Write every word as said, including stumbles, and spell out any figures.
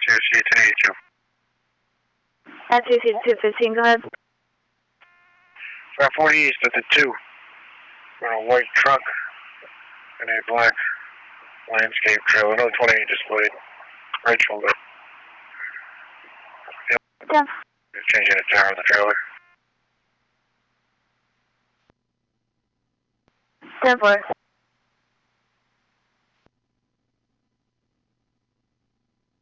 two C ten eighty-two. N two C two fifteen, go ahead. five forty East at the two. We're in a white truck and a black landscape trailer. Another twenty-eight displayed. Right shoulder. Yep. ten. Changing the tire on the trailer. ten four.